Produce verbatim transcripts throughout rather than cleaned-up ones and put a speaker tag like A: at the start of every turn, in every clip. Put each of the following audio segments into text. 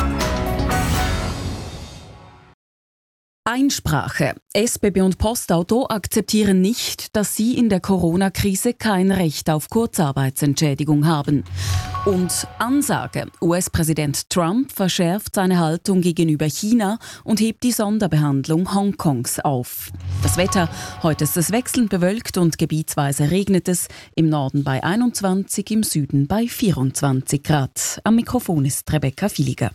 A: Einsprache. S B B und Postauto akzeptieren nicht, dass sie in der Corona-Krise kein Recht auf Kurzarbeitsentschädigung haben. Und Ansage. U S-Präsident Trump verschärft seine Haltung gegenüber China und hebt die Sonderbehandlung Hongkongs auf. Das Wetter. Heute ist es wechselnd bewölkt und gebietsweise regnet es. Im Norden bei einundzwanzig, im Süden bei vierundzwanzig Grad. Am Mikrofon ist Rebecca Filiger.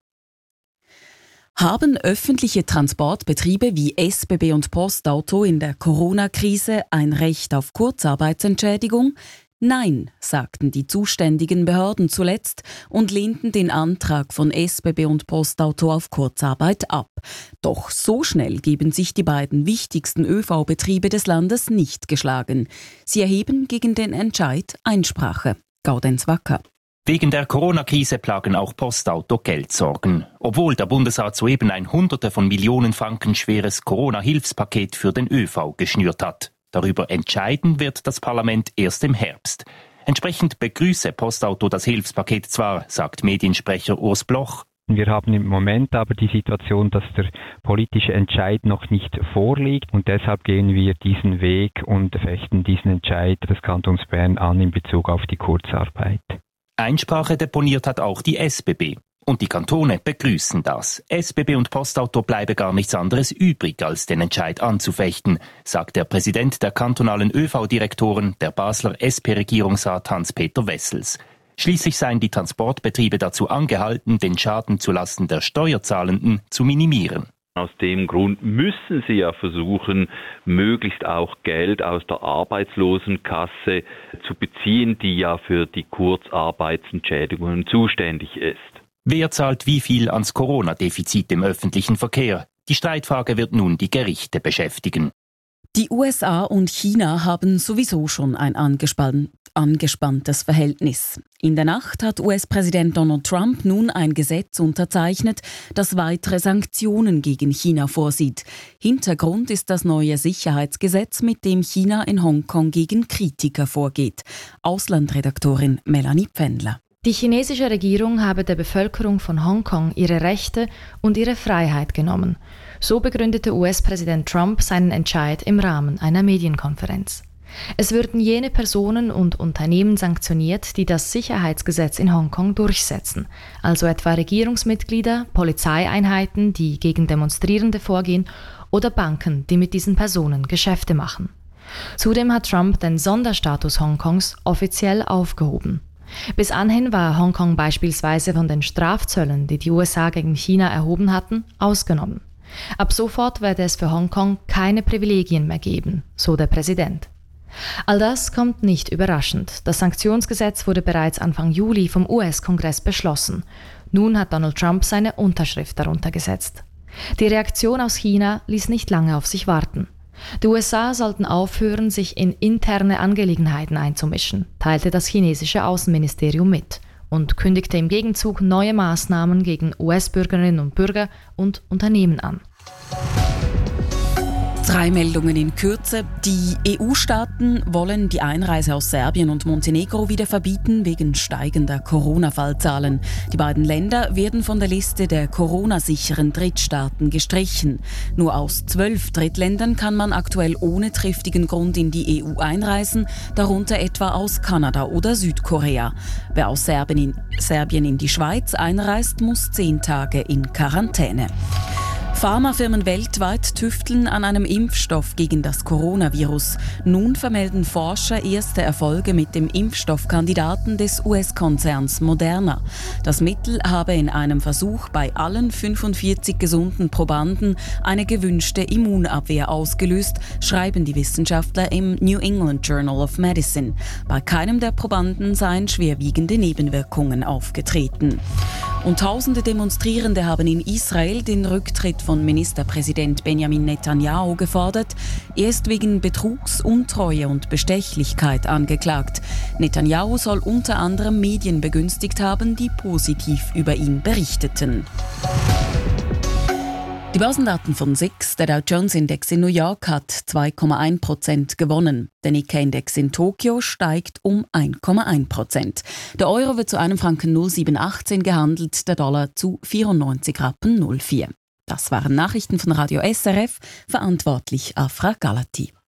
A: Haben öffentliche Transportbetriebe wie S B B und Postauto in der Corona-Krise ein Recht auf Kurzarbeitsentschädigung? Nein, sagten die zuständigen Behörden zuletzt und lehnten den Antrag von S B B und Postauto auf Kurzarbeit ab. Doch so schnell geben sich die beiden wichtigsten Ö V-Betriebe des Landes nicht geschlagen. Sie erheben gegen den Entscheid Einsprache. Gaudenz Wacker.
B: Wegen der Corona-Krise plagen auch Postauto Geldsorgen. Obwohl der Bundesrat soeben ein Hunderte von Millionen Franken schweres Corona-Hilfspaket für den Ö V geschnürt hat. Darüber entscheiden wird das Parlament erst im Herbst. Entsprechend begrüße Postauto das Hilfspaket zwar, sagt Mediensprecher Urs Bloch.
C: Wir haben im Moment aber die Situation, dass der politische Entscheid noch nicht vorliegt und deshalb gehen wir diesen Weg und fechten diesen Entscheid des Kantons Bern an in Bezug auf die Kurzarbeit.
B: Einsprache deponiert hat auch die S B B. Und die Kantone begrüßen das. S B B und Postauto bleibe gar nichts anderes übrig, als den Entscheid anzufechten, sagt der Präsident der kantonalen Ö V-Direktoren, der Basler S P-Regierungsrat Hans-Peter Wessels. Schließlich seien die Transportbetriebe dazu angehalten, den Schaden zulasten der Steuerzahlenden zu minimieren.
D: Aus dem Grund müssen sie ja versuchen, möglichst auch Geld aus der Arbeitslosenkasse zu beziehen, die ja für die Kurzarbeitsentschädigungen zuständig ist.
B: Wer zahlt wie viel ans Corona-Defizit im öffentlichen Verkehr? Die Streitfrage wird nun die Gerichte beschäftigen.
A: Die U S A und China haben sowieso schon ein angespann- angespanntes Verhältnis. In der Nacht hat U S-Präsident Donald Trump nun ein Gesetz unterzeichnet, das weitere Sanktionen gegen China vorsieht. Hintergrund ist das neue Sicherheitsgesetz, mit dem China in Hongkong gegen Kritiker vorgeht. Auslandredaktorin Melanie Pfändler.
E: Die chinesische Regierung habe der Bevölkerung von Hongkong ihre Rechte und ihre Freiheit genommen. So begründete U S-Präsident Trump seinen Entscheid im Rahmen einer Medienkonferenz. Es würden jene Personen und Unternehmen sanktioniert, die das Sicherheitsgesetz in Hongkong durchsetzen, also etwa Regierungsmitglieder, Polizeieinheiten, die gegen Demonstrierende vorgehen, oder Banken, die mit diesen Personen Geschäfte machen. Zudem hat Trump den Sonderstatus Hongkongs offiziell aufgehoben. Bis anhin war Hongkong beispielsweise von den Strafzöllen, die die U S A gegen China erhoben hatten, ausgenommen. Ab sofort werde es für Hongkong keine Privilegien mehr geben, so der Präsident. All das kommt nicht überraschend. Das Sanktionsgesetz wurde bereits Anfang Juli vom U S-Kongress beschlossen. Nun hat Donald Trump seine Unterschrift darunter gesetzt. Die Reaktion aus China ließ nicht lange auf sich warten. Die U S A sollten aufhören, sich in interne Angelegenheiten einzumischen, teilte das chinesische Außenministerium mit und kündigte im Gegenzug neue Maßnahmen gegen U S-Bürgerinnen und Bürger und Unternehmen an.
A: Drei Meldungen in Kürze. Die E U-Staaten wollen die Einreise aus Serbien und Montenegro wieder verbieten wegen steigender Corona-Fallzahlen. Die beiden Länder werden von der Liste der Corona-sicheren Drittstaaten gestrichen. Nur aus zwölf Drittländern kann man aktuell ohne triftigen Grund in die E U einreisen, darunter etwa aus Kanada oder Südkorea. Wer aus Serbien in, Serbien in die Schweiz einreist, muss zehn Tage in Quarantäne. Pharmafirmen weltweit tüfteln an einem Impfstoff gegen das Coronavirus. Nun vermelden Forscher erste Erfolge mit dem Impfstoffkandidaten des U S-Konzerns Moderna. Das Mittel habe in einem Versuch bei allen fünfundvierzig gesunden Probanden eine gewünschte Immunabwehr ausgelöst, schreiben die Wissenschaftler im New England Journal of Medicine. Bei keinem der Probanden seien schwerwiegende Nebenwirkungen aufgetreten. Und tausende Demonstrierende haben in Israel den Rücktritt von Ministerpräsident Benjamin Netanyahu gefordert. Er ist wegen Betrugs, Untreue und Bestechlichkeit angeklagt. Netanyahu soll unter anderem Medien begünstigt haben, die positiv über ihn berichteten. Die Börsendaten von S I X, der Dow Jones Index in New York hat zwei Komma eins Prozent gewonnen. Der Nikkei-Index in Tokio steigt um eins Komma eins Prozent. Der Euro wird zu einem Franken null Komma sieben achtzehn gehandelt, der Dollar zu vierundneunzig Rappen null Komma vier. Das waren Nachrichten von Radio S R F, verantwortlich Afra Galati.